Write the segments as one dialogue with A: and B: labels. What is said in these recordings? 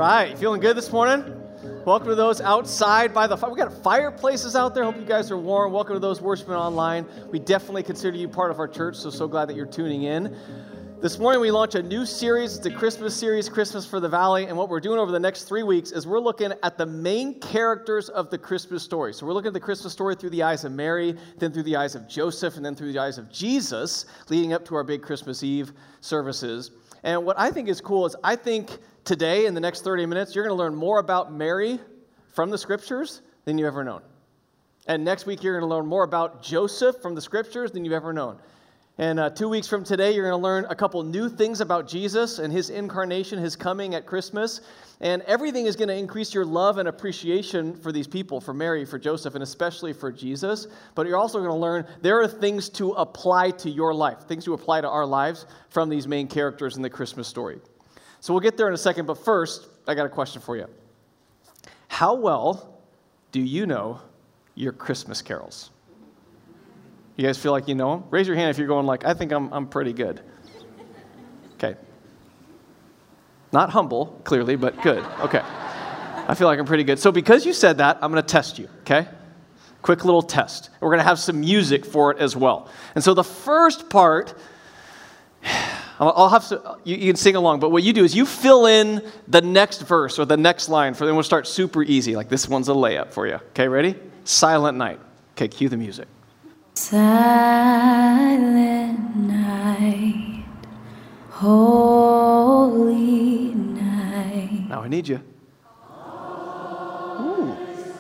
A: right, feeling good this morning? Welcome to those outside by the fire. We got fireplaces out there. Hope you guys are warm. Welcome to those worshiping online. We definitely consider you part of our church, so glad that you're tuning in. This morning we launch a new series. It's a Christmas series, Christmas for the Valley. And what we're doing over the next 3 weeks is we're looking at the main characters of the Christmas story. So we're looking at the Christmas story through the eyes of Mary, then through the eyes of Joseph, and then through the eyes of Jesus, leading up to our big Christmas Eve services. And what I think is cool is I think today, in the next 30 minutes, you're going to learn more about Mary from the Scriptures than you've ever known. And next week, you're going to learn more about Joseph from the Scriptures than you've ever known. And 2 weeks from today, you're going to learn a couple new things about Jesus and his incarnation, his coming at Christmas. And everything is going to increase your love and appreciation for these people, for Mary, for Joseph, and especially for Jesus. But you're also going to learn there are things to apply to your life, things to apply to our lives from these main characters in the Christmas story. So we'll get there in a second, but first, I got a question for you. How well do you know your Christmas carols? You guys feel like you know them? Raise your hand if you're going like, I think I'm pretty good. Okay. Not humble, clearly, but good. Okay. I feel like I'm pretty good. So because you said that, I'm going to test you, okay? Quick little test. We're going to have some music for it as well. And so the first part, I'll have to, you can sing along, but what you do is you fill in the next verse or the next line, then we'll start super easy, like this one's a layup for you. Okay, ready? Silent Night. Okay, cue the music.
B: Silent night, holy night.
A: Now I need you. Ooh.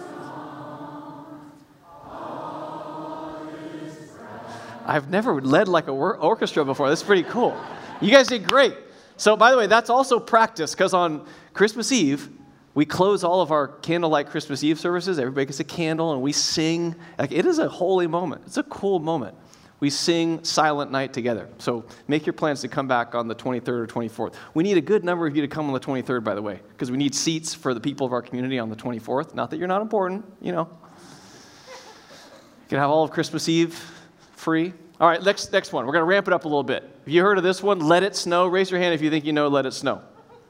A: I've never led like an orchestra before. That's pretty cool. You guys did great. So, by the way, that's also practice, because on Christmas Eve, we close all of our candlelight Christmas Eve services. Everybody gets a candle, and we sing. Like, it is a holy moment. It's a cool moment. We sing Silent Night together. So make your plans to come back on the 23rd or 24th. We need a good number of you to come on the 23rd, by the way, because we need seats for the people of our community on the 24th. Not that you're not important, you know. You can have all of Christmas Eve free. All right, next one. We're going to ramp it up a little bit. Have you heard of this one? Let It Snow. Raise your hand if you think you know Let It Snow.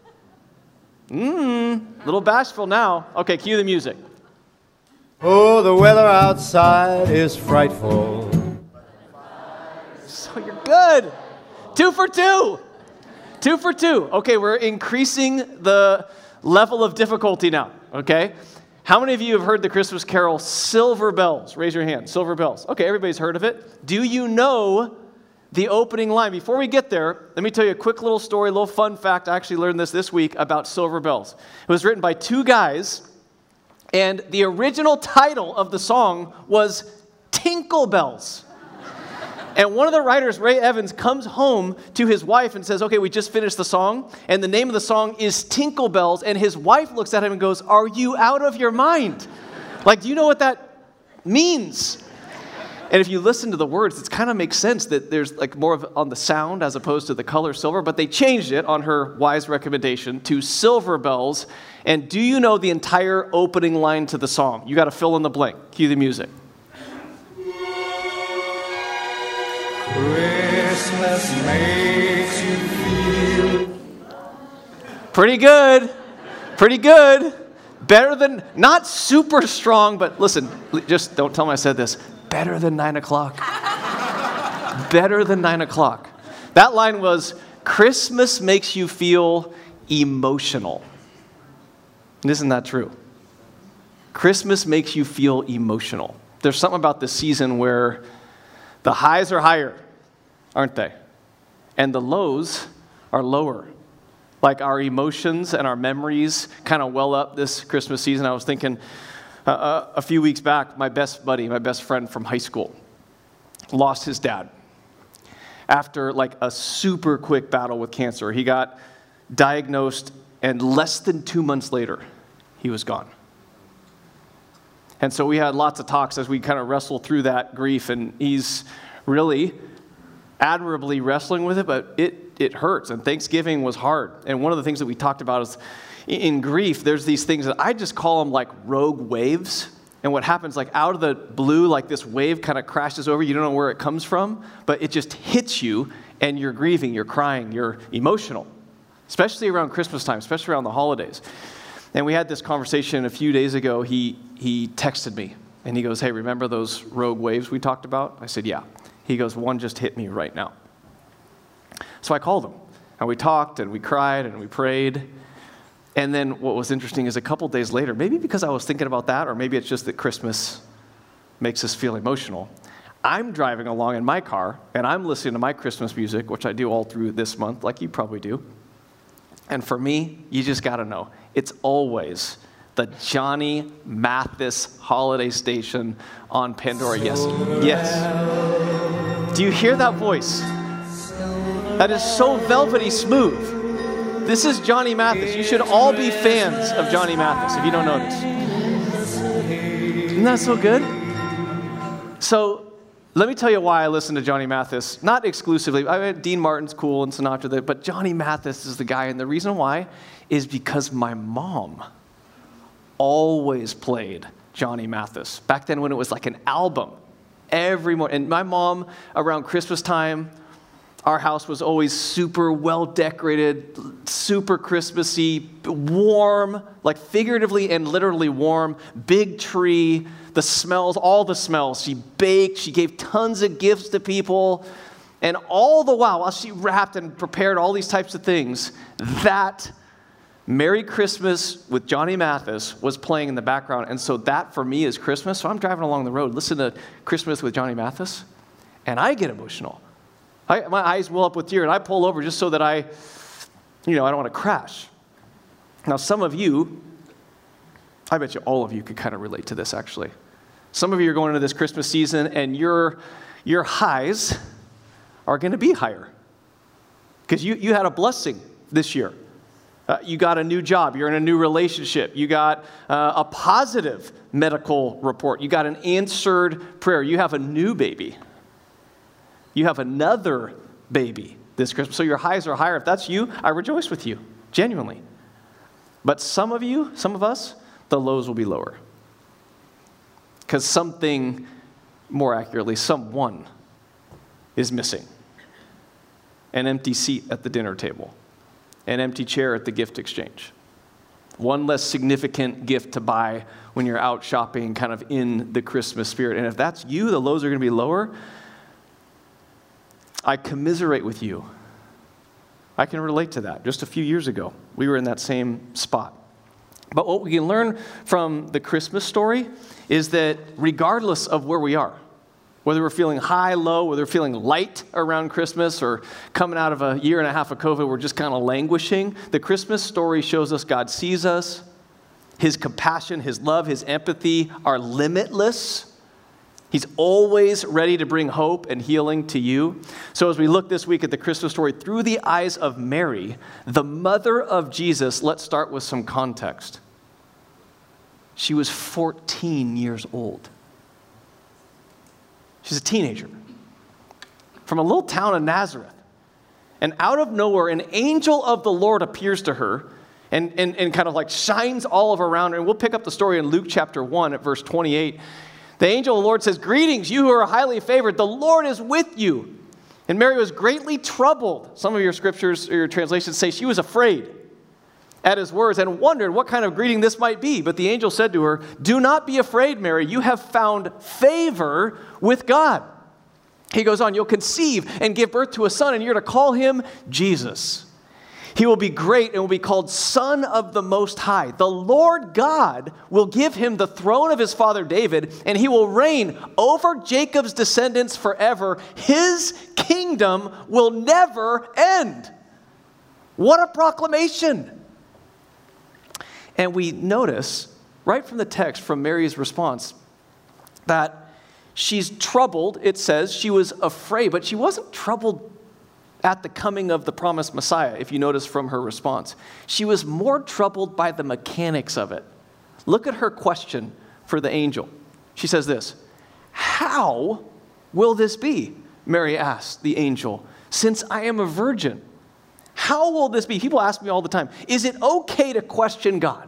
A: Little bashful now. Okay, cue the music.
C: Oh, the weather outside is frightful.
A: So you're good. 2 for 2. 2 for 2. Okay, we're increasing the level of difficulty now, okay? How many of you have heard the Christmas carol Silver Bells? Raise your hand. Silver Bells. Okay, everybody's heard of it. Do you know the opening line? Before we get there, let me tell you a quick little story, a little fun fact. I actually learned this week about Silver Bells. It was written by 2 guys, and the original title of the song was Tinkle Bells. And one of the writers, Ray Evans, comes home to his wife and says, okay, we just finished the song, and the name of the song is Tinkle Bells, and his wife looks at him and goes, are you out of your mind? Like, do you know what that means? And if you listen to the words, it kind of makes sense that there's like more of on the sound as opposed to the color silver, but they changed it on her wise recommendation to Silver Bells. And do you know the entire opening line to the song? You got to fill in the blank. Cue the music.
C: Christmas makes you feel.
A: Pretty good. Pretty good. Better than, not super strong, but listen, just don't tell me I said this. Better than 9 o'clock. Better than 9 o'clock. That line was, Christmas makes you feel emotional. Isn't that true? Christmas makes you feel emotional. There's something about this season where the highs are higher, aren't they? And the lows are lower. Like our emotions and our memories kind of well up this Christmas season. I was thinking a few weeks back, my best buddy, my best friend from high school, lost his dad after like a super quick battle with cancer. He got diagnosed, and less than 2 months later, he was gone. And so we had lots of talks as we kind of wrestled through that grief, and he's really admirably wrestling with it, but it hurts, and Thanksgiving was hard. And one of the things that we talked about is in grief, there's these things that I just call them like rogue waves. And what happens, like out of the blue, like this wave kind of crashes over, you don't know where it comes from, but it just hits you, and you're grieving, you're crying, you're emotional. especially around Christmas time, especially around the holidays. And we had this conversation a few days ago. He texted me, and he goes, hey, remember those rogue waves we talked about? I said, yeah. He goes, one just hit me right now. So I called him, and we talked, and we cried, and we prayed. And then what was interesting is a couple days later, maybe because I was thinking about that, or maybe it's just that Christmas makes us feel emotional, I'm driving along in my car, and I'm listening to my Christmas music, which I do all through this month, like you probably do. And for me, you just got to know, it's always the Johnny Mathis holiday station on Pandora. Yes. Yes. Do you hear that voice? That is so velvety smooth. This is Johnny Mathis. You should all be fans of Johnny Mathis if you don't know this. Isn't that so good? So let me tell you why I listen to Johnny Mathis. Not exclusively. I mean, Dean Martin's cool and Sinatra, but Johnny Mathis is the guy. And the reason why is because my mom always played Johnny Mathis. Back then when it was like an album every morning. And my mom, around Christmas time, our house was always super well decorated, super Christmassy, warm, like figuratively and literally warm, big tree, the smells, all the smells. She baked, she gave tons of gifts to people, and all the while she wrapped and prepared all these types of things, that Merry Christmas with Johnny Mathis was playing in the background, and so that for me is Christmas. So I'm driving along the road, listen to Christmas with Johnny Mathis, and I get emotional. My eyes well up with tears, and I pull over just so that I don't want to crash. Now, some of you, I bet you all of you could kind of relate to this, actually. Some of you are going into this Christmas season, and your highs are going to be higher because you had a blessing this year. You got a new job. You're in a new relationship. You got a positive medical report. You got an answered prayer. You have a new baby. You have another baby this Christmas. So your highs are higher. If that's you, I rejoice with you, genuinely. But some of us, the lows will be lower. Because something, more accurately, someone is missing. An empty seat at the dinner table. An empty chair at the gift exchange. One less significant gift to buy when you're out shopping, kind of in the Christmas spirit. And if that's you, the lows are going to be lower. I commiserate with you. I can relate to that. Just a few years ago, we were in that same spot. But what we can learn from the Christmas story is that regardless of where we are, whether we're feeling high, low, whether we're feeling light around Christmas or coming out of a year and a half of COVID, we're just kind of languishing, the Christmas story shows us God sees us, His compassion, His love, His empathy are limitless. He's always ready to bring hope and healing to you. So as we look this week at the Christmas story through the eyes of Mary, the mother of Jesus, let's start with some context. She was 14 years old. She's a teenager from a little town of Nazareth. And out of nowhere, an angel of the Lord appears to her and kind of like shines all around her. And we'll pick up the story in Luke chapter 1 at verse 28. The angel of the Lord says, "Greetings, you who are highly favored. The Lord is with you." And Mary was greatly troubled. Some of your scriptures or your translations say she was afraid at his words and wondered what kind of greeting this might be. But the angel said to her, "Do not be afraid, Mary. You have found favor with God." He goes on, "You'll conceive and give birth to a son, and you're to call him Jesus. He will be great and will be called Son of the Most High. The Lord God will give him the throne of his father David, and he will reign over Jacob's descendants forever. His kingdom will never end." What a proclamation. And we notice right from the text, from Mary's response, that she's troubled. It says she was afraid, but she wasn't troubled at the coming of the promised Messiah, if you notice from her response. She was more troubled by the mechanics of it. Look at her question for the angel. She says this, "How will this be?" Mary asked the angel, "since I am a virgin." How will this be? People ask me all the time, is it okay to question God?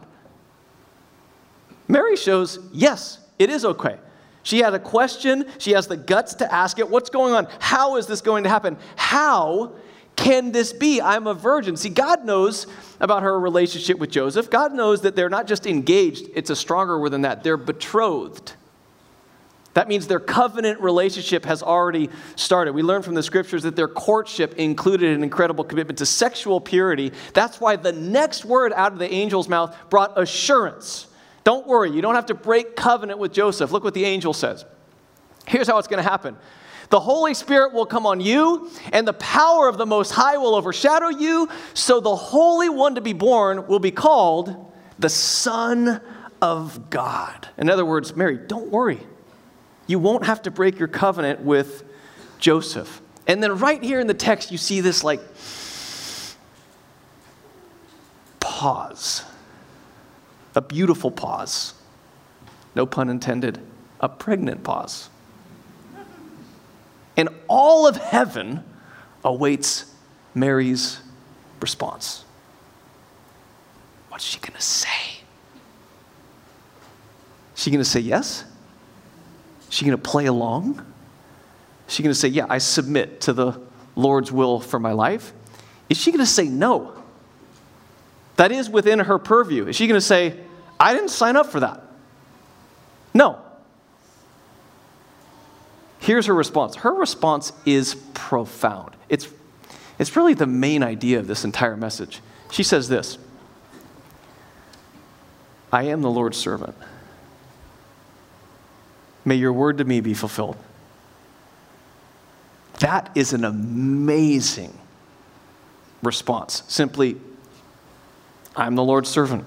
A: Mary shows, yes, it is okay. She had a question. She has the guts to ask it. What's going on? How is this going to happen? How can this be? I'm a virgin. See, God knows about her relationship with Joseph. God knows that they're not just engaged. It's a stronger word than that. They're betrothed. That means their covenant relationship has already started. We learn from the scriptures that their courtship included an incredible commitment to sexual purity. That's why the next word out of the angel's mouth brought assurance. Don't worry, you don't have to break covenant with Joseph. Look what the angel says. Here's how it's going to happen. The Holy Spirit will come on you, and the power of the Most High will overshadow you, so the Holy One to be born will be called the Son of God. In other words, Mary, don't worry. You won't have to break your covenant with Joseph. And then right here in the text, you see this like pause. A beautiful pause. No pun intended. A pregnant pause. And all of heaven awaits Mary's response. What's she going to say? Is she going to say yes? Is she going to play along? Is she going to say, yeah, I submit to the Lord's will for my life? Is she going to say no? That is within her purview. Is she going to say, I didn't sign up for that? No. Here's her response. Her response is profound. It's really the main idea of this entire message. She says this, I am the Lord's servant. May your word to me be fulfilled. That is an amazing response. Simply, I'm the Lord's servant.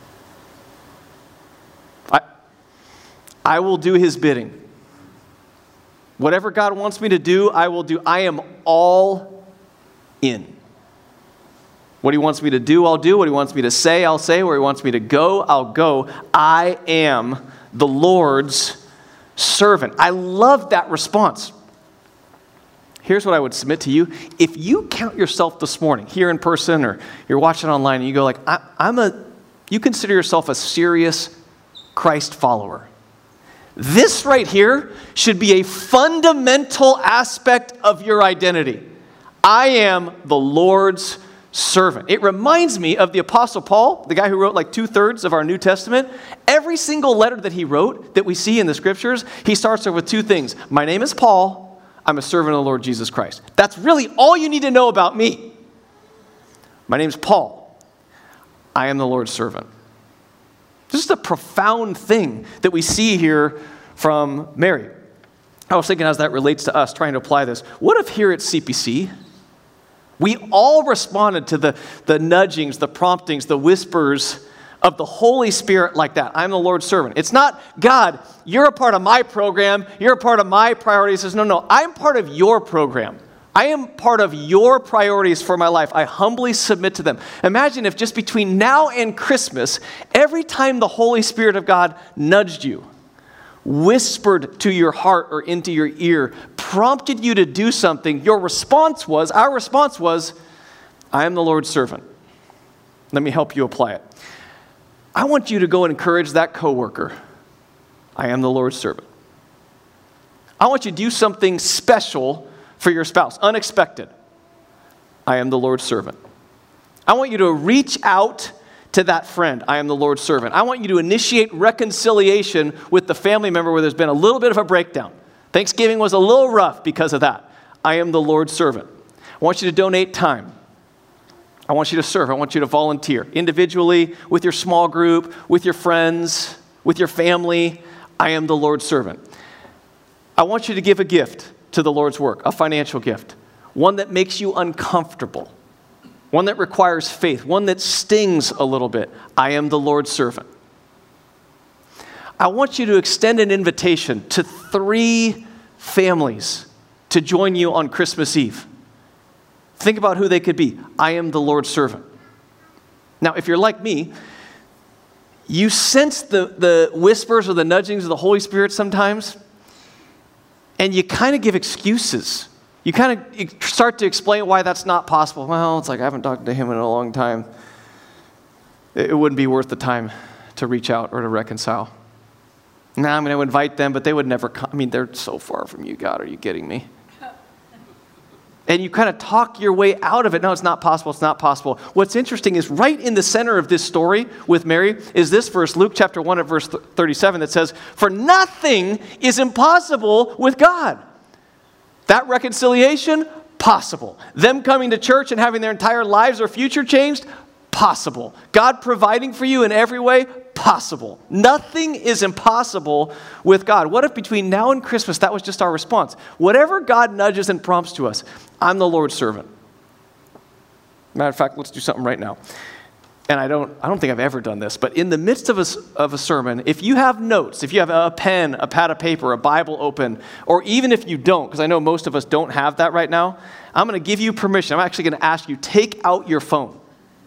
A: I will do his bidding. Whatever God wants me to do, I will do. I am all in. What he wants me to do, I'll do. What he wants me to say, I'll say. Where he wants me to go, I'll go. I am the Lord's servant. I love that response. Here's what I would submit to you. If you count yourself this morning, here in person or you're watching online, and you go like, you consider yourself a serious Christ follower. This right here should be a fundamental aspect of your identity. I am the Lord's servant. It reminds me of the Apostle Paul, the guy who wrote like 2/3 of our New Testament. Every single letter that he wrote that we see in the scriptures, he starts off with two things. My name is Paul. I'm a servant of the Lord Jesus Christ. That's really all you need to know about me. My name's Paul. I am the Lord's servant. This is a profound thing that we see here from Mary. I was thinking as that relates to us, trying to apply this. What if here at CPC, we all responded to the nudgings, the promptings, the whispers of the Holy Spirit like that? I'm the Lord's servant. It's not, God, you're a part of my program. You're a part of my priorities. It says, no, I'm part of your program. I am part of your priorities for my life. I humbly submit to them. Imagine if just between now and Christmas, every time the Holy Spirit of God nudged you, whispered to your heart or into your ear, prompted you to do something, our response was, I am the Lord's servant. Let me help you apply it. I want you to go and encourage that coworker. I am the Lord's servant. I want you to do something special for your spouse, unexpected. I am the Lord's servant. I want you to reach out to that friend. I am the Lord's servant. I want you to initiate reconciliation with the family member where there's been a little bit of a breakdown. Thanksgiving was a little rough because of that. I am the Lord's servant. I want you to donate time. I want you to serve. I want you to volunteer individually, with your small group, with your friends, with your family. I am the Lord's servant. I want you to give a gift to the Lord's work, a financial gift, one that makes you uncomfortable, one that requires faith, one that stings a little bit. I am the Lord's servant. I want you to extend an invitation to 3 families to join you on Christmas Eve. Think about who they could be. I am the Lord's servant. Now, if you're like me, you sense the whispers or the nudgings of the Holy Spirit sometimes, and you kind of give excuses. You kind of start to explain why that's not possible. Well, it's like I haven't talked to him in a long time. It wouldn't be worth the time to reach out or to reconcile. Nah, I'm going to invite them, but they would never come. I mean, they're so far from you, God. Are you kidding me? And you kind of talk your way out of it. No, it's not possible. It's not possible. What's interesting is right in the center of this story with Mary is this verse, Luke chapter 1 at verse 37, that says, "For nothing is impossible with God." That reconciliation, possible. Them coming to church and having their entire lives or future changed, possible. God providing for you in every way, possible. Nothing is impossible with God. What if between now and Christmas, that was just our response? Whatever God nudges and prompts to us, I'm the Lord's servant. Matter of fact, let's do something right now. And I don't think I've ever done this, but in the midst of a sermon, if you have notes, if you have a pen, a pad of paper, a Bible open, or even if you don't, because I know most of us don't have that right now, I'm going to give you permission. I'm actually going to ask you, take out your phone.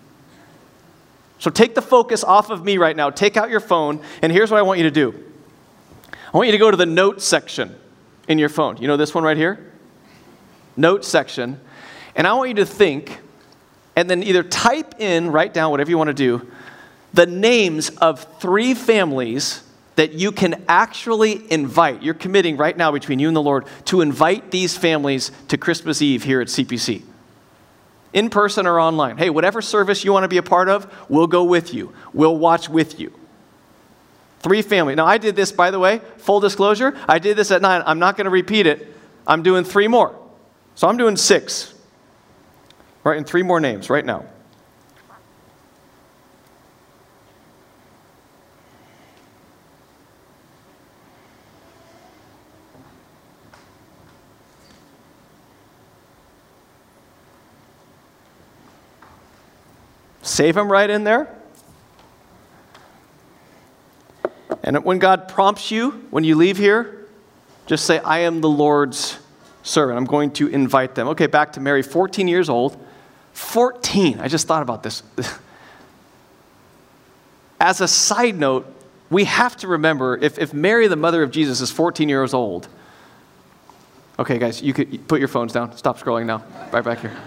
A: So take the focus off of me right now. Take out your phone, and here's what I want you to do. I want you to go to the notes section in your phone. You know this one right here? Notes section. And I want you to think, and then either type in, write down, whatever you want to do, the names of 3 families that you can actually invite. You're committing right now between you and the Lord to invite these families to Christmas Eve here at CPC. In person or online. Hey, whatever service you want to be a part of, we'll go with you. We'll watch with you. 3 families. Now, I did this, by the way, full disclosure. I did this at 9. I'm not going to repeat it. I'm doing 3 more. So I'm doing 6. Writing 3 more names right now. Save them right in there. And when God prompts you, when you leave here, just say, I am the Lord's servant. I'm going to invite them. Okay, back to Mary, 14 years old. 14. I just thought about this. As a side note, we have to remember, if Mary, the mother of Jesus, is 14 years old. Okay, guys, you could put your phones down. Stop scrolling now. Right back here.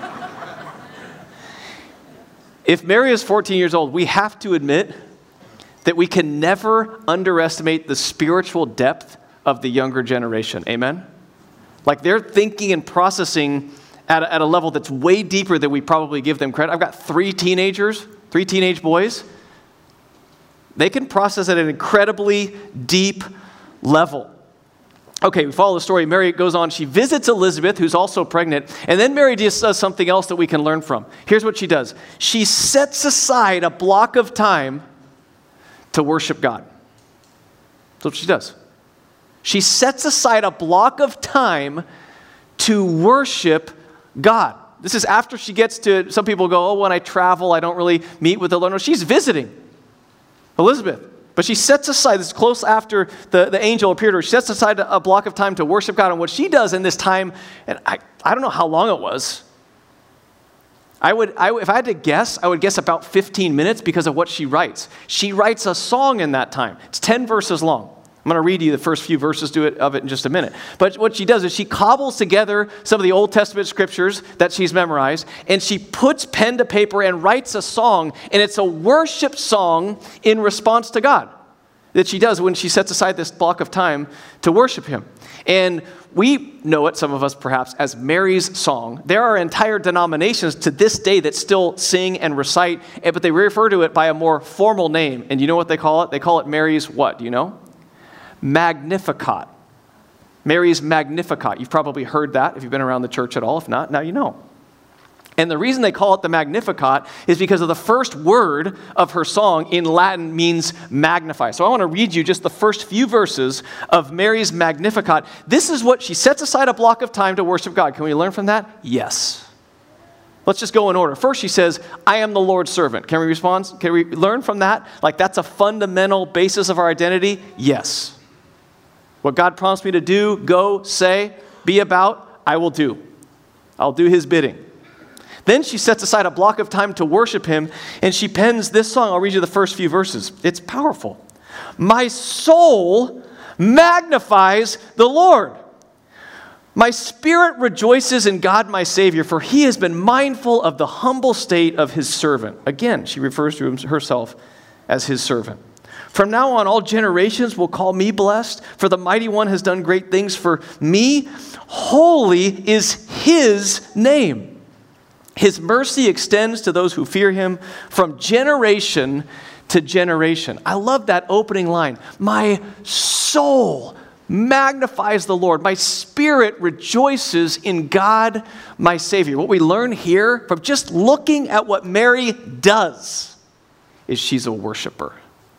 A: If Mary is 14 years old, we have to admit that we can never underestimate the spiritual depth of the younger generation. Amen? Like they're thinking and processing at a level that's way deeper than we probably give them credit. I've got 3 teenagers, 3 teenage boys. They can process at an incredibly deep level. Okay, we follow the story. Mary goes on. She visits Elizabeth, who's also pregnant. And then Mary just does something else that we can learn from. Here's what she does. She sets aside a block of time to worship God. That's what she does. She sets aside a block of time to worship God. This is after she gets to, some people go, oh, when I travel, I don't really meet with the Lord. No, she's visiting Elizabeth. But she sets aside, this is close after the angel appeared to her, she sets aside a block of time to worship God. And what she does in this time, and I don't know how long it was. If I had to guess, I would guess about 15 minutes because of what she writes. She writes a song in that time. It's 10 verses long. I'm going to read you the first few verses of it in just a minute. But what she does is she cobbles together some of the Old Testament scriptures that she's memorized, and she puts pen to paper and writes a song, and it's a worship song in response to God that she does when she sets aside this block of time to worship Him. And we know it, some of us perhaps, as Mary's song. There are entire denominations to this day that still sing and recite, but they refer to it by a more formal name. And you know what they call it? They call it Mary's what? Do you know? Magnificat. Mary's Magnificat. You've probably heard that if you've been around the church at all. If not, now you know. And the reason they call it the Magnificat is because of the first word of her song in Latin means magnify. So I want to read you just the first few verses of Mary's Magnificat. This is what she sets aside a block of time to worship God. Can we learn from that? Yes. Let's just go in order. First, she says, I am the Lord's servant. Can we respond? Can we learn from that? Like that's a fundamental basis of our identity? Yes. What God prompts me to do, go, say, be about, I will do. I'll do His bidding. Then she sets aside a block of time to worship Him, and she pens this song. I'll read you the first few verses. It's powerful. My soul magnifies the Lord. My spirit rejoices in God my Savior, for He has been mindful of the humble state of His servant. Again, she refers to herself as His servant. From now on, all generations will call me blessed, for the Mighty One has done great things for me. Holy is his name. His mercy extends to those who fear him from generation to generation. I love that opening line. My soul magnifies the Lord. My spirit rejoices in God, my Savior. What we learn here from just looking at what Mary does is she's a worshiper.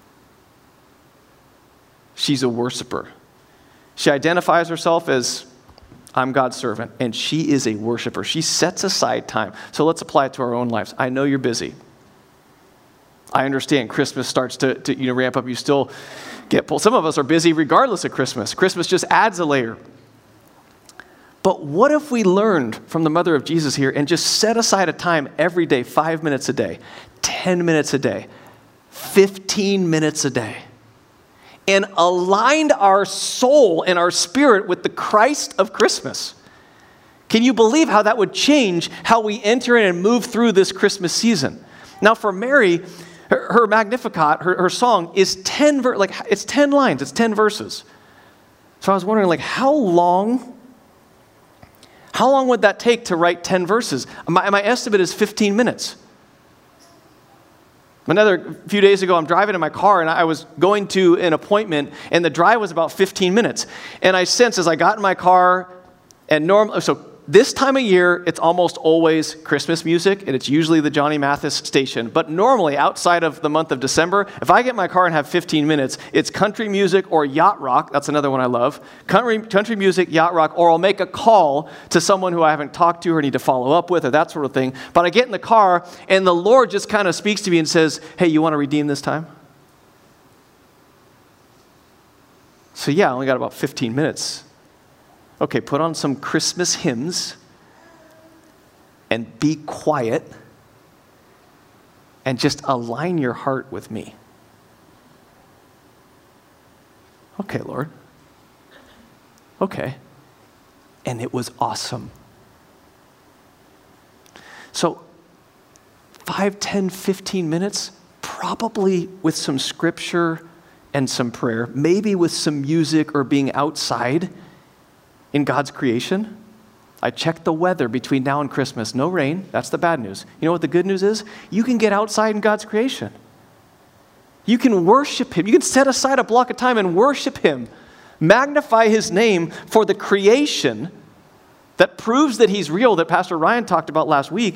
A: She's a worshiper. She identifies herself as, I'm God's servant, and she is a worshiper. She sets aside time. So let's apply it to our own lives. I know you're busy. I understand Christmas starts to ramp up. You still get pulled. Some of us are busy regardless of Christmas. Christmas just adds a layer. But what if we learned from the mother of Jesus here and just set aside a time every day, 5 minutes a day, 10 minutes a day, 15 minutes a day, and aligned our soul and our spirit with the Christ of Christmas? Can you believe how that would change how we enter in and move through this Christmas season? Now for Mary, her Magnificat, her song is 10 it's 10 lines, it's 10 verses. So I was wondering, how long would that take to write 10 verses? My estimate is 15 minutes. Another few days ago, I'm driving in my car, and I was going to an appointment, and the drive was about 15 minutes. And I sensed as I got in my car, and so this time of year, it's almost always Christmas music, and it's usually the Johnny Mathis station. But normally, outside of the month of December, if I get in my car and have 15 minutes, it's country music or yacht rock. That's another one I love. Country music, yacht rock, or I'll make a call to someone who I haven't talked to or need to follow up with or that sort of thing. But I get in the car, and the Lord just kind of speaks to me and says, hey, you want to redeem this time? So yeah, I only got about 15 minutes. Okay, put on some Christmas hymns and be quiet and just align your heart with me. Okay, Lord. Okay. And it was awesome. So 5, 10, 15 minutes, probably with some scripture and some prayer, maybe with some music or being outside in God's creation. I checked the weather between now and Christmas. No rain. That's the bad news. You know what the good news is? You can get outside in God's creation. You can worship him. You can set aside a block of time and worship him. Magnify his name for the creation that proves that he's real, that Pastor Ryan talked about last week.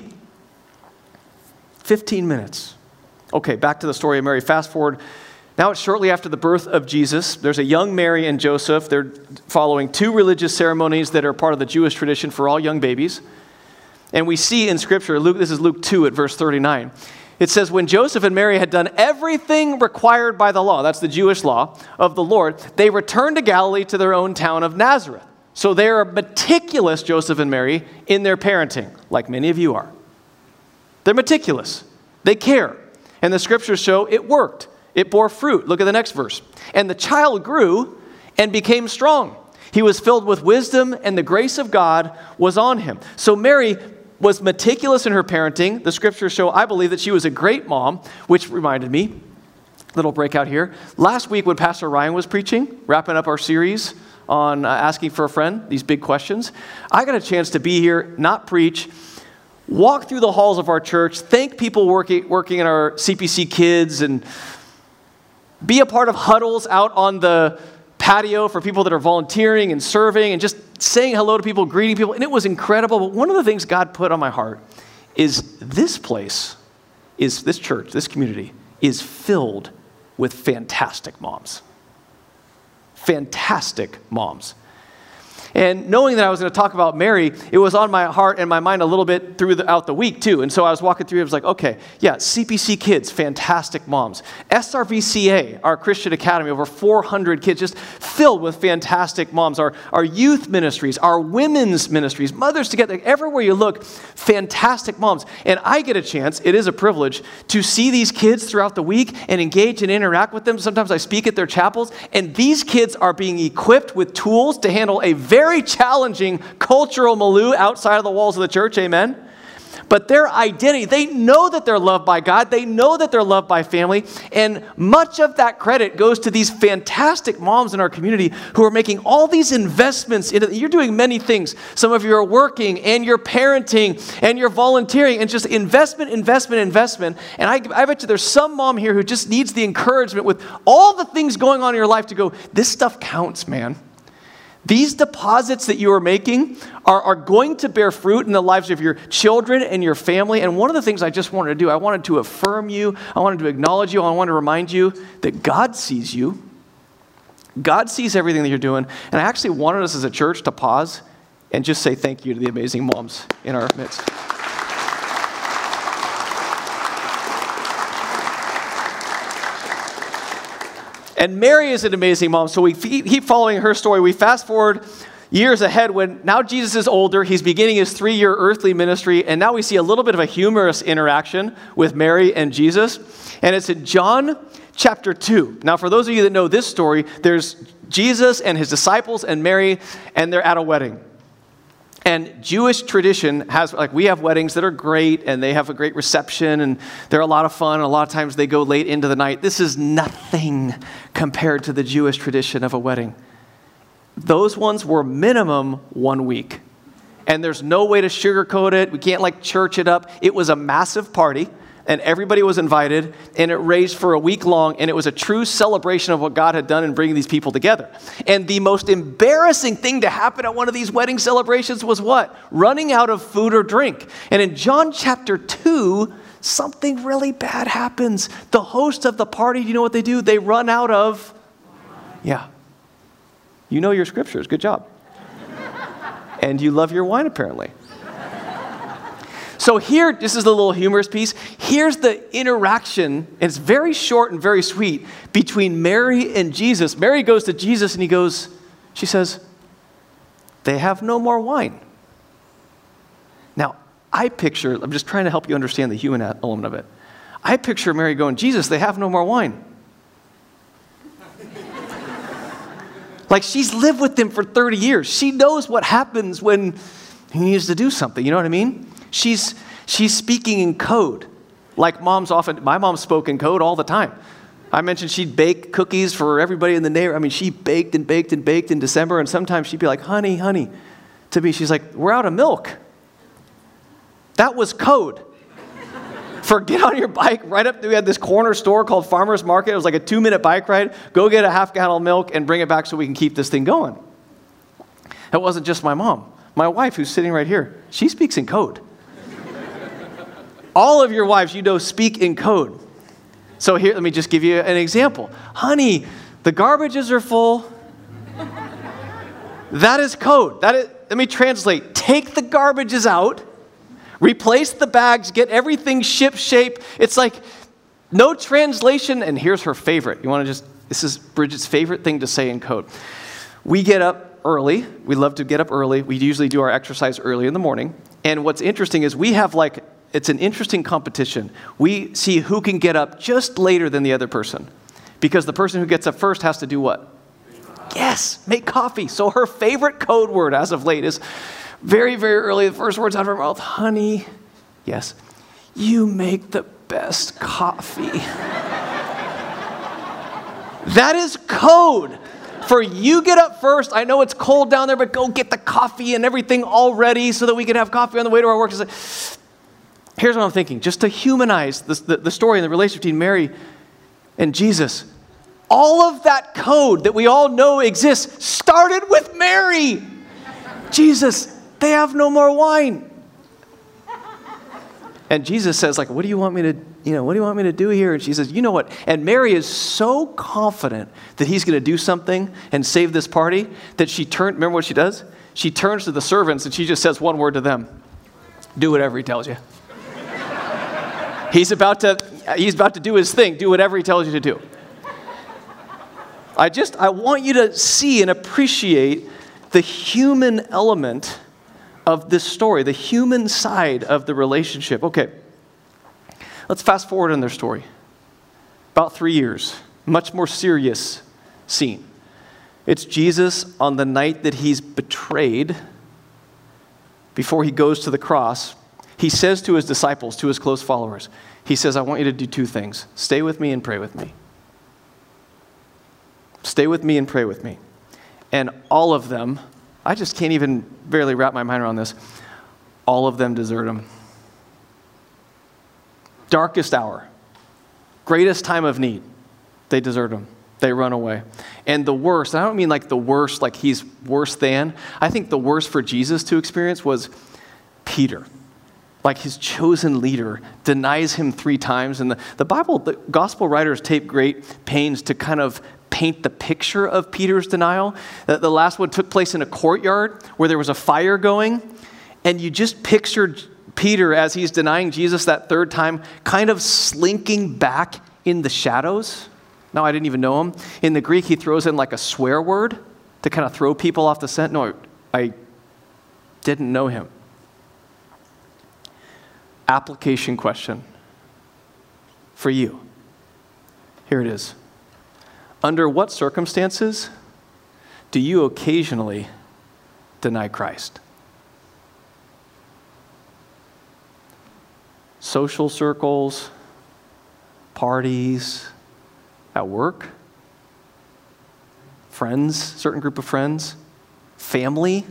A: 15 minutes. Okay, back to the story of Mary. Fast forward. Now it's shortly after the birth of Jesus. There's a young Mary and Joseph. They're following 2 religious ceremonies that are part of the Jewish tradition for all young babies. And we see in Scripture, this is Luke 2 at verse 39. It says, when Joseph and Mary had done everything required by the law, that's the Jewish law of the Lord, they returned to Galilee to their own town of Nazareth. So they are meticulous, Joseph and Mary, in their parenting, like many of you are. They're meticulous. They care. And the Scriptures show it worked. It bore fruit. Look at the next verse. And the child grew and became strong. He was filled with wisdom, and the grace of God was on him. So Mary was meticulous in her parenting. The Scriptures show, I believe, that she was a great mom, which reminded me, little breakout here. Last week when Pastor Ryan was preaching, wrapping up our series on asking for a friend, these big questions, I got a chance to be here, not preach, walk through the halls of our church, thank people working in our CPC kids, and be a part of huddles out on the patio for people that are volunteering and serving and just saying hello to people, greeting people. And it was incredible. But one of the things God put on my heart is this church, this community is filled with fantastic moms. Fantastic moms. And knowing that I was going to talk about Mary, it was on my heart and my mind a little bit throughout the week too. And so I was walking through, I was like, okay, yeah, CPC kids, fantastic moms. SRVCA, our Christian Academy, over 400 kids, just filled with fantastic moms. Our youth ministries, our women's ministries, Mothers Together, everywhere you look, fantastic moms. And I get a chance, it is a privilege, to see these kids throughout the week and engage and interact with them. Sometimes I speak at their chapels, and these kids are being equipped with tools to handle a very challenging cultural milieu outside of the walls of the church, amen? but their identity, they know that they're loved by God. They know that they're loved by family. And much of that credit goes to these fantastic moms in our community who are making all these investments into, you're doing many things. Some of you are working and you're parenting and you're volunteering and just investment. And I bet you there's some mom here who just needs the encouragement with all the things going on in your life to go, this stuff counts, man. These deposits that you are making are going to bear fruit in the lives of your children and your family. And one of the things I just wanted to do, I wanted to affirm you, I wanted to acknowledge you, I wanted to remind you that God sees you. God sees everything that you're doing. And I actually wanted us as a church to pause and just say thank you to the amazing moms in our midst. And Mary is an amazing mom, so we keep following her story. We fast forward years ahead when now Jesus is older. He's beginning his 3-year earthly ministry, and now we see a little bit of a humorous interaction with Mary and Jesus. And it's in John chapter 2. Now, for those of you that know this story, there's Jesus and his disciples and Mary, and they're at a wedding. And Jewish tradition has, like, we have weddings that are great and they have a great reception and they're a lot of fun. And a lot of times they go late into the night. This is nothing compared to the Jewish tradition of a wedding. Those ones were minimum 1 week. And there's no way to sugarcoat it. We can't church it up. It was a massive party and everybody was invited and it raged for a week long and it was a true celebration of what God had done in bringing these people together. And the most embarrassing thing to happen at one of these wedding celebrations was what? Running out of food or drink. And in John chapter 2, something really bad happens. The host of the party, do you know what they do? They run out of, you know your scriptures, good job. And you love your wine apparently. So here, this is the little humorous piece. Here's the interaction, and it's very short and very sweet, between Mary and Jesus. Mary goes to Jesus and she says, they have no more wine. Now, I'm just trying to help you understand the human element of it. I picture Mary going, Jesus, they have no more wine. Like she's lived with them for 30 years. She knows what happens when he needs to do something. You know what I mean? She's speaking in code, like my mom spoke in code all the time. I mentioned she'd bake cookies for everybody in the neighborhood. I mean, she baked and baked and baked in December, and sometimes she'd be like, honey, to me, she's like, we're out of milk. That was code. For get on your bike, right up, we had this corner store called Farmer's Market. It was like a 2-minute bike ride. Go get a half gallon of milk and bring it back so we can keep this thing going. It wasn't just my mom. My wife, who's sitting right here, she speaks in code. All of your wives, speak in code. So here, let me just give you an example. Honey, the garbages are full. That is code. Let me translate. Take the garbages out, replace the bags, get everything ship-shape. It's like no translation. And here's her favorite. This is Bridget's favorite thing to say in code. We get up early. We love to get up early. We usually do our exercise early in the morning. And what's interesting is we have it's an interesting competition. We see who can get up just later than the other person. Because the person who gets up first has to do what? Yes, make coffee. So her favorite code word as of late is very, very early. The first words out of her mouth, honey, yes, you make the best coffee. That is code. For you get up first. I know it's cold down there, but go get the coffee and everything all ready so that we can have coffee on the way to our work. Here's what I'm thinking. Just to humanize the story and the relationship between Mary and Jesus. All of that code that we all know exists started with Mary. Jesus, they have no more wine. And Jesus says, what do you want me to do here? And she says, you know what? And Mary is so confident that he's going to do something and save this party that remember what she does? She turns to the servants and she just says one word to them. Do whatever he tells you. He's about to do his thing. Do whatever he tells you to do. I want you to see and appreciate the human element of this story, the human side of the relationship. Okay, let's fast forward in their story. About 3 years, much more serious scene. It's Jesus on the night that he's betrayed, before he goes to the cross. he says to his disciples, to his close followers, he says, I want you to do two things. Stay with me and pray with me. Stay with me and pray with me. And all of them, I just can't even barely wrap my mind around this, all of them desert him. Darkest hour, greatest time of need, they desert him. They run away. And the worst, I don't mean like the worst, like he's worse than. I think the worst for Jesus to experience was Peter. Like his chosen leader denies him 3 times. And the Bible, the gospel writers take great pains to kind of paint the picture of Peter's denial. The last one took place in a courtyard where there was a fire going. And you just pictured Peter as he's denying Jesus that 3rd time, kind of slinking back in the shadows. No, I didn't even know him. In the Greek, he throws in like a swear word to kind of throw people off the scent. No, I didn't know him. Application question for you. Here it is. Under what circumstances do you occasionally deny Christ? Social circles, parties, at work, friends, certain group of friends, family,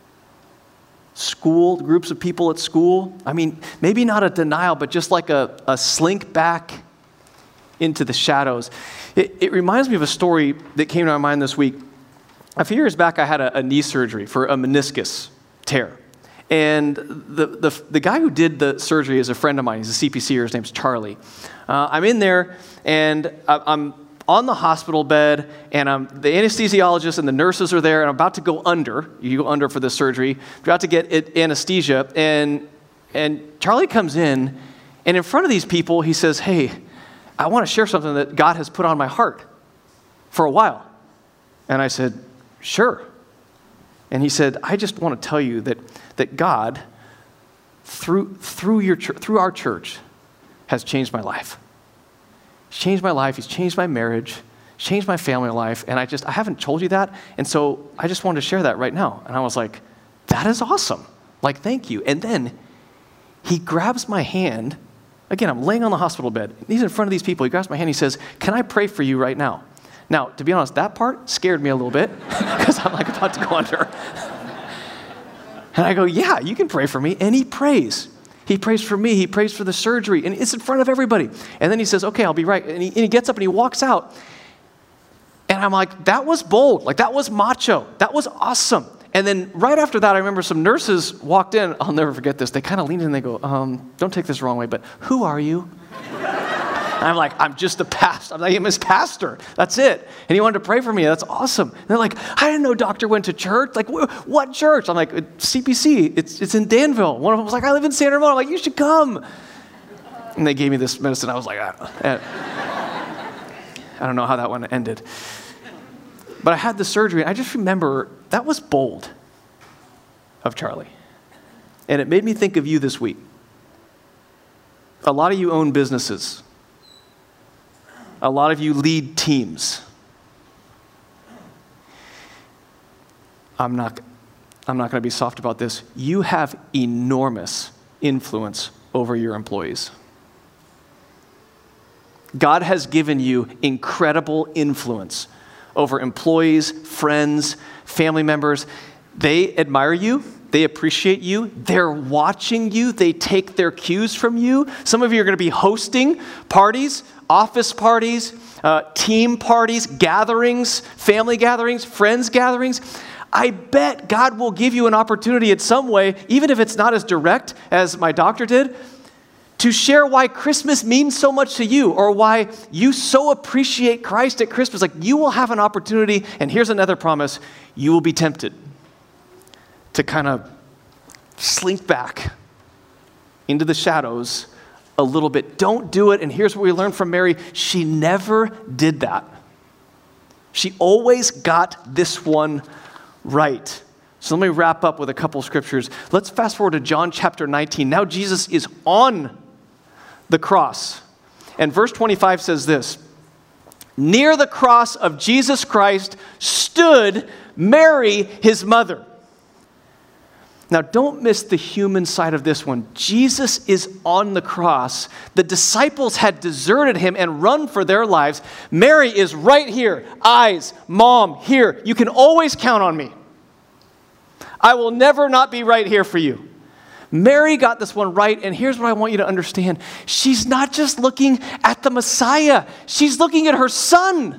A: school, groups of people at school. I mean, maybe not a denial, but just like a slink back into the shadows. It reminds me of a story that came to my mind this week. A few years back, I had a knee surgery for a meniscus tear. And the guy who did the surgery is a friend of mine. He's a CPCer. His name's Charlie. I'm in there, and I'm on the hospital bed, and the anesthesiologist and the nurses are there, and I'm about to go under. You go under for this surgery. I'm about to get anesthesia, and Charlie comes in, and in front of these people, he says, hey, I want to share something that God has put on my heart for a while. And I said, sure. And he said, I just want to tell you that God, through our church, has changed my life. He's changed my life. He's changed my marriage. He's changed my family life. And I haven't told you that. And so I just wanted to share that right now. And I was like, that is awesome. Like, thank you. And then he grabs my hand. Again, I'm laying on the hospital bed. He's in front of these people. He grabs my hand. He says, can I pray for you right now? Now, to be honest, that part scared me a little bit because I'm like about to go under. And I go, yeah, you can pray for me. And he prays. He prays for me. He prays for the surgery. And it's in front of everybody. And then he says, okay, I'll be right. And he gets up and he walks out. And I'm like, that was bold. Like, that was macho. That was awesome. And then right after that, I remember some nurses walked in. I'll never forget this. They kind of leaned in and they go, don't take this the wrong way, but who are you? And I'm like, I'm just a pastor. I'm like, I'm his pastor. That's it. And he wanted to pray for me. That's awesome. And they're like, I didn't know doctor went to church. Like, what church? I'm like, CPC. It's in Danville. One of them was like, I live in San Ramon. I'm like, you should come. And they gave me this medicine. I was like, I don't know how that one ended. But I had the surgery, and I just remember that was bold of Charlie. And it made me think of you this week. A lot of you own businesses. A lot of you lead teams. I'm not going to be soft about this. You have enormous influence over your employees. God has given you incredible influence over employees, friends, family members. They admire you. They appreciate you. They're watching you. They take their cues from you. Some of you are going to be hosting parties, office parties, team parties, gatherings, family gatherings, friends gatherings. I bet God will give you an opportunity in some way, even if it's not as direct as my doctor did, to share why Christmas means so much to you or why you so appreciate Christ at Christmas. Like, you will have an opportunity, and here's another promise, you will be tempted to kind of slink back into the shadows a little bit. Don't do it. And here's what we learned from Mary. She never did that. She always got this one right. So let me wrap up with a couple scriptures. Let's fast forward to John chapter 19. Now Jesus is on the cross. And verse 25 says this, near the cross of Jesus Christ stood Mary, his mother. Now, don't miss the human side of this one. Jesus is on the cross. The disciples had deserted him and run for their lives. Mary is right here. Eyes, mom, here. You can always count on me. I will never not be right here for you. Mary got this one right, and here's what I want you to understand. She's not just looking at the Messiah. She's looking at her son,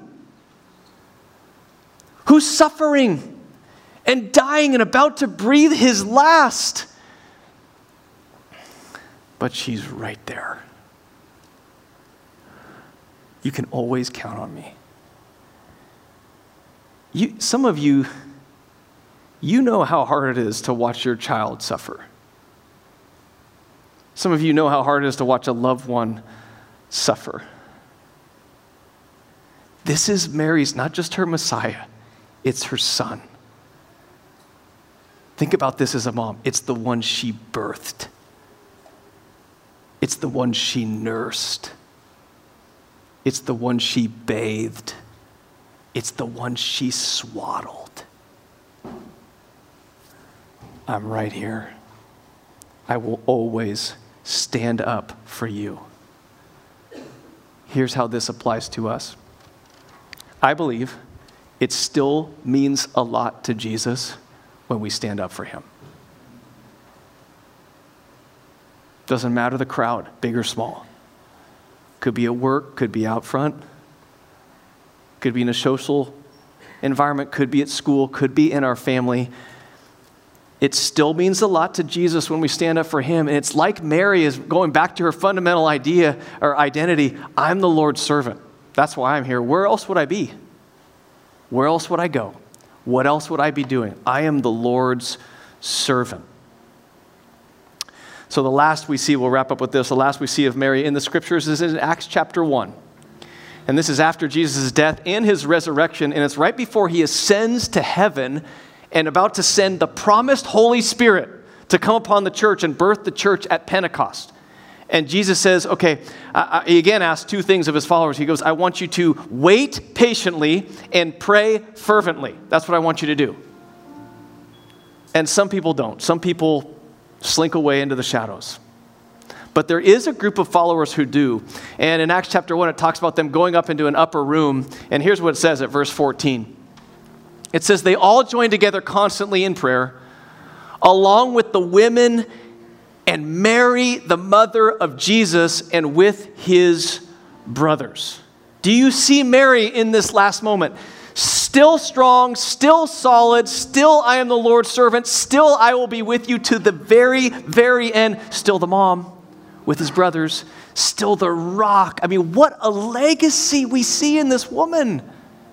A: who's suffering and dying and about to breathe his last. But she's right there. You can always count on me. Some of you, you know how hard it is to watch your child suffer. Some of you know how hard it is to watch a loved one suffer. This is Mary's, not just her Messiah, it's her son. Think about this as a mom. It's the one she birthed. It's the one she nursed. It's the one she bathed. It's the one she swaddled. I'm right here. I will always stand up for you. Here's how this applies to us. I believe it still means a lot to Jesus when we stand up for him. Doesn't matter the crowd, big or small. Could be at work, could be out front, could be in a social environment, could be at school, could be in our family. It still means a lot to Jesus when we stand up for him. And it's like Mary is going back to her fundamental idea or identity. I'm the Lord's servant. That's why I'm here. Where else would I be? Where else would I go? What else would I be doing? I am the Lord's servant. So the last we see, we'll wrap up with this, the last we see of Mary in the scriptures is in Acts chapter 1. And this is after Jesus' death and his resurrection, and it's right before he ascends to heaven and about to send the promised Holy Spirit to come upon the church and birth the church at Pentecost. And Jesus says, okay, he again asks two things of his followers. He goes, I want you to wait patiently and pray fervently. That's what I want you to do. And some people don't. Some people slink away into the shadows. But there is a group of followers who do. And in Acts chapter 1, it talks about them going up into an upper room. And here's what it says at verse 14. It says, they all joined together constantly in prayer, along with the women and Mary, the mother of Jesus, and with his brothers. Do you see Mary in this last moment? Still strong, still solid, still I am the Lord's servant, still I will be with you to the very, very end. Still the mom with his brothers, still the rock. I mean, what a legacy we see in this woman.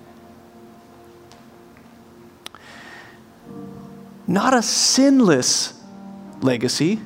A: Not a sinless legacy.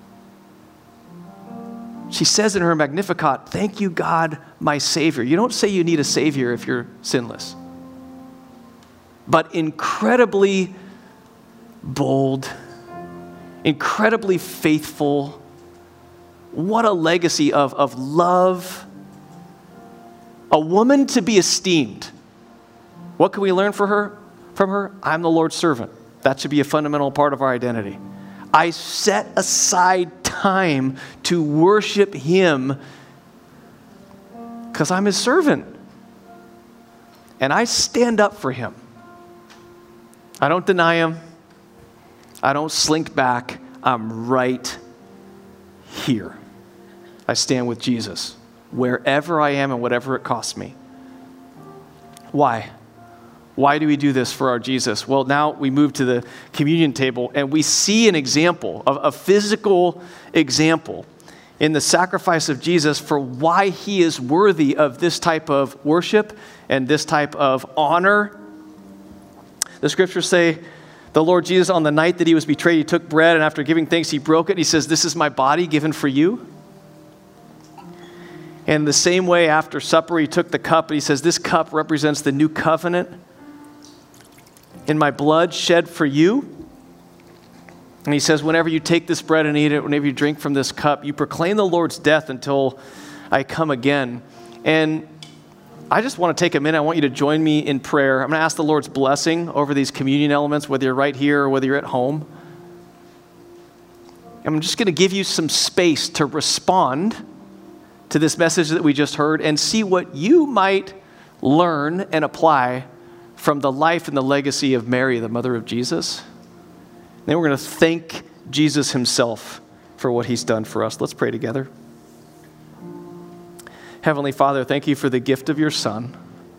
A: She says in her Magnificat, thank you, God, my Savior. You don't say you need a Savior if you're sinless. But incredibly bold, incredibly faithful. What a legacy of love. A woman to be esteemed. What can we learn from her? I'm the Lord's servant. That should be a fundamental part of our identity. I set aside time to worship him because I'm his servant. And I stand up for him. I don't deny him. I don't slink back. I'm right here. I stand with Jesus wherever I am and whatever it costs me. Why? Why do we do this for our Jesus? Well, now we move to the communion table and we see an example, a physical example in the sacrifice of Jesus for why he is worthy of this type of worship and this type of honor. The scriptures say the Lord Jesus, on the night that he was betrayed, he took bread and after giving thanks, he broke it. And he says, this is my body given for you. And the same way after supper, he took the cup and he says, this cup represents the new covenant in my blood shed for you. And he says, whenever you take this bread and eat it, whenever you drink from this cup, you proclaim the Lord's death until I come again. And I just want to take a minute. I want you to join me in prayer. I'm going to ask the Lord's blessing over these communion elements, whether you're right here or whether you're at home. I'm just going to give you some space to respond to this message that we just heard and see what you might learn and apply from the life and the legacy of Mary, the mother of Jesus. Then we're going to thank Jesus himself for what he's done for us. Let's pray together. Heavenly Father, thank you for the gift of your Son.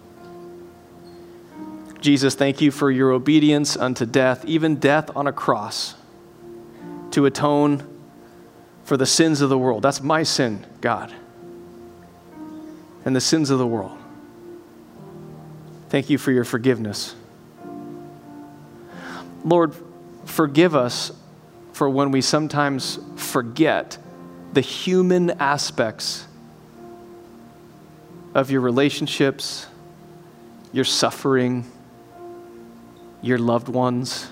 A: Jesus, thank you for your obedience unto death, even death on a cross, to atone for the sins of the world. That's my sin, God, and the sins of the world. Thank you for your forgiveness. Lord, forgive us for when we sometimes forget the human aspects of your relationships, your suffering, your loved ones.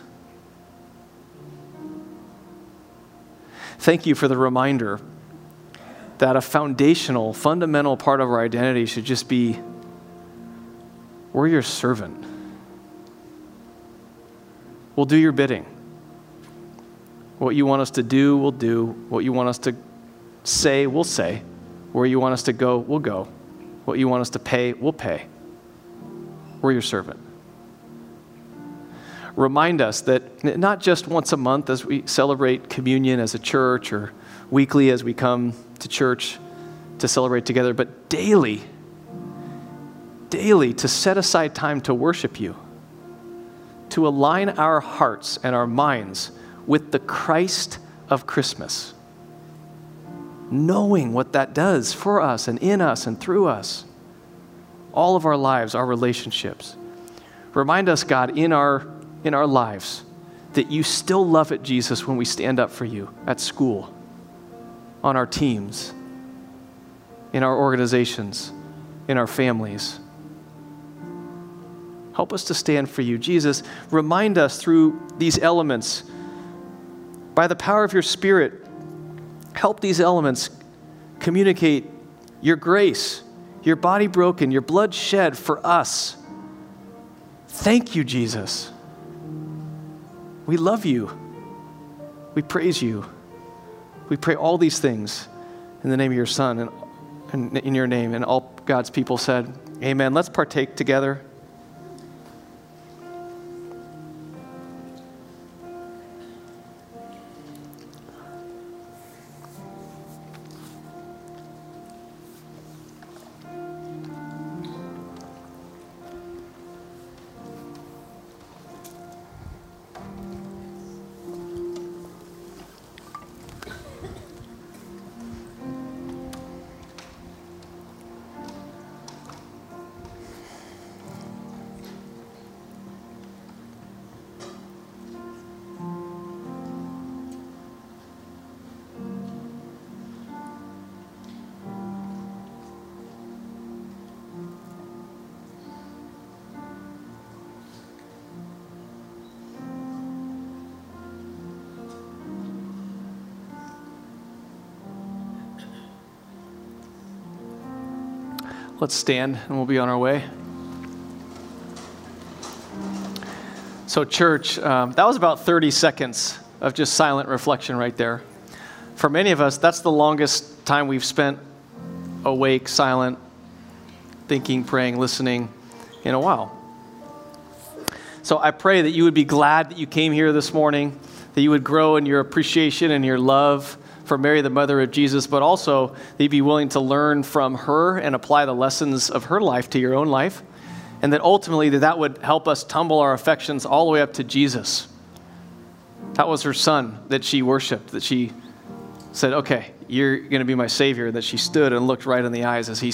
A: Thank you for the reminder that a foundational, fundamental part of our identity should just be, we're your servant. We'll do your bidding. What you want us to do, we'll do. What you want us to say, we'll say. Where you want us to go, we'll go. What you want us to pay, we'll pay. We're your servant. Remind us that not just once a month as we celebrate communion as a church or weekly as we come to church to celebrate together, but daily to set aside time to worship you, to align our hearts and our minds with the Christ of Christmas, knowing what that does for us and in us and through us, all of our lives, our relationships. Remind us, God, in our lives, that you still love it, Jesus, when we stand up for you at school, on our teams, in our organizations, in our families. Help us to stand for you. Jesus, remind us through these elements, by the power of your Spirit, help these elements communicate your grace, your body broken, your blood shed for us. Thank you, Jesus. We love you. We praise you. We pray all these things in the name of your Son and in your name. And all God's people said, amen. Let's partake together. Let's stand and we'll be on our way. So church, that was about 30 seconds of just silent reflection right there. For many of us, that's the longest time we've spent awake, silent, thinking, praying, listening in a while. So I pray that you would be glad that you came here this morning, that you would grow in your appreciation and your love for Mary, the mother of Jesus, but also that you'd be willing to learn from her and apply the lessons of her life to your own life, and that ultimately that would help us tumble our affections all the way up to Jesus. That was her Son that she worshiped, that she said, okay, you're going to be my Savior, that she stood and looked right in the eyes as he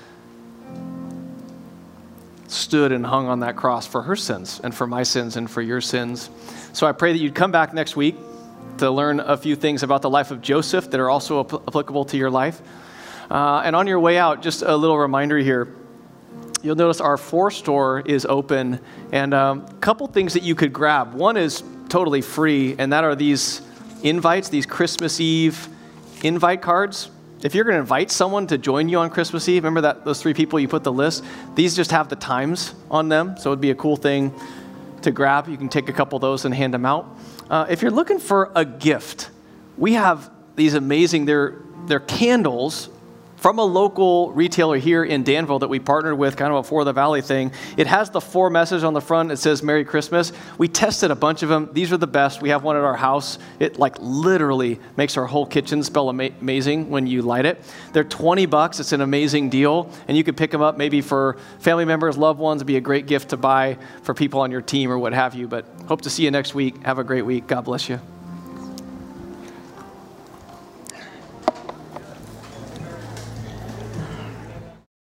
A: stood and hung on that cross for her sins and for my sins and for your sins. So I pray that you'd come back next week to learn a few things about the life of Joseph that are also applicable to your life. And on your way out, just a little reminder here, you'll notice our 4 store is open, and a couple things that you could grab. One is totally free, and that are these invites, these Christmas Eve invite cards. If you're going to invite someone to join you on Christmas Eve, remember that those 3 people you put the list, these just have the times on them, so it'd be a cool thing to grab. You can take a couple of those and hand them out. If you're looking for a gift, we have these amazing, they're candles from a local retailer here in Danville that we partnered with, kind of a For the Valley thing. It has the 4 message on the front. It says Merry Christmas. We tested a bunch of them. These are the best. We have one at our house. It like literally makes our whole kitchen smell amazing when you light it. They're $20. It's an amazing deal. And you can pick them up maybe for family members, loved ones. It'd be a great gift to buy for people on your team or what have you. But hope to see you next week. Have a great week. God bless you.